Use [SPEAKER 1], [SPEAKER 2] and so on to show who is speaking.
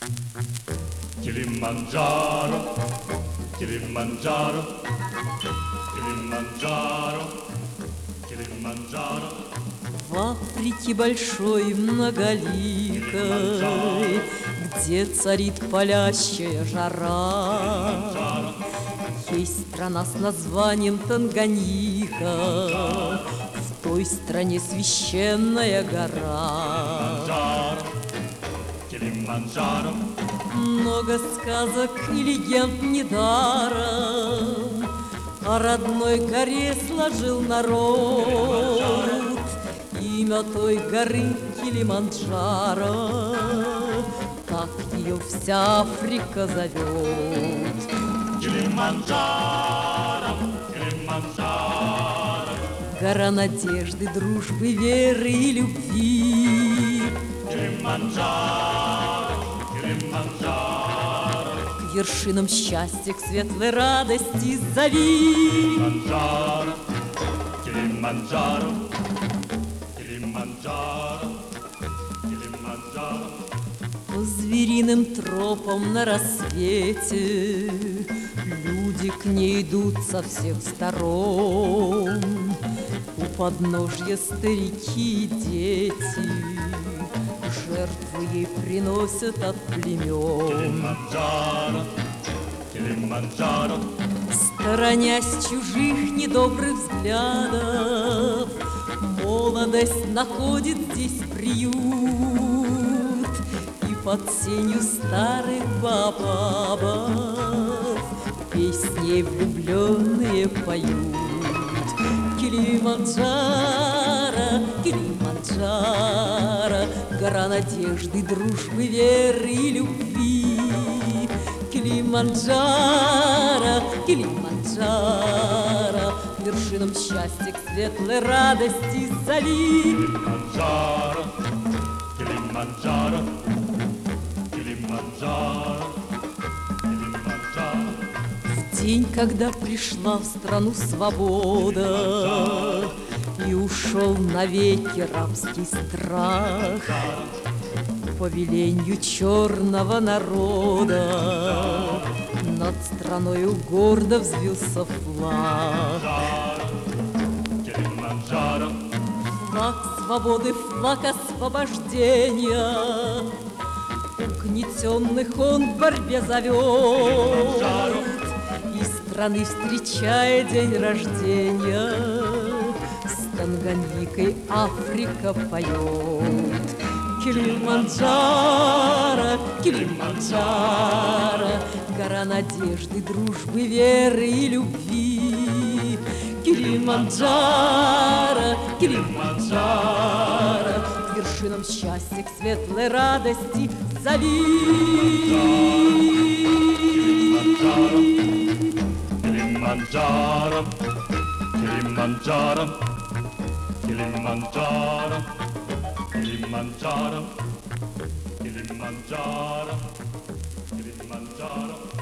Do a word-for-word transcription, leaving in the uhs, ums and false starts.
[SPEAKER 1] Kilimanjaro, Kilimanjaro, Kilimanjaro, Kilimanjaro.
[SPEAKER 2] В Африке большой многоликой, где царит палящая жара, есть страна с названием Танганьика, в той стране священная гора.
[SPEAKER 1] Килиманджаро,
[SPEAKER 2] много сказок и легенд недаром о родной горе сложил народ. Имя той горы Килиманджаро, так ее вся Африка зовет.
[SPEAKER 1] Килиманджаро, Килиманджаро,
[SPEAKER 2] Гора надежды, дружбы, веры и любви.
[SPEAKER 1] Килиманджаро, Килиманджаро,
[SPEAKER 2] К вершинам счастья, к светлой радости зови.
[SPEAKER 1] Килиманджаро, Килиманджаро, Килиманджаро, Килиманджаро.
[SPEAKER 2] По звериным тропам на рассвете люди к ней идут со всех сторон. У подножья старики и дети жертвы ей приносят от племен.
[SPEAKER 1] Килиманджаро, Килиманджаро,
[SPEAKER 2] Сторонясь чужих недобрых взглядов, молодость находит здесь приют. И под сенью старых бабабов песни влюбленные поют. Килиманджаро, Килиманджаро, гора надежды, дружбы, веры и любви. Килиманджаро, Килиманджаро, к вершинам счастья, к светлой радости зови.
[SPEAKER 1] Килиманджаро, Килиманджаро, Килиманджаро, Килиманджаро.
[SPEAKER 2] В день, когда пришла в страну свобода и ушел навеки рабский страх, по веленью черного народа над страною гордо взвился флаг.
[SPEAKER 1] Килиманджаро,
[SPEAKER 2] Флаг свободы, флаг освобождения, угнетенных он в борьбе зовет. И страны, встречая день рождения, с Танганьикой Африка поет. Килиманджаро, Килиманджаро, гора надежды, дружбы, веры и любви. Килиманджаро, Килиманджаро, к вершинам счастья, к светлой радости зови.
[SPEAKER 1] Kilimanjaro, Kilimanjaro, Kilimanjaro, Kilimanjaro, Kilimanjaro, Kilimanjaro.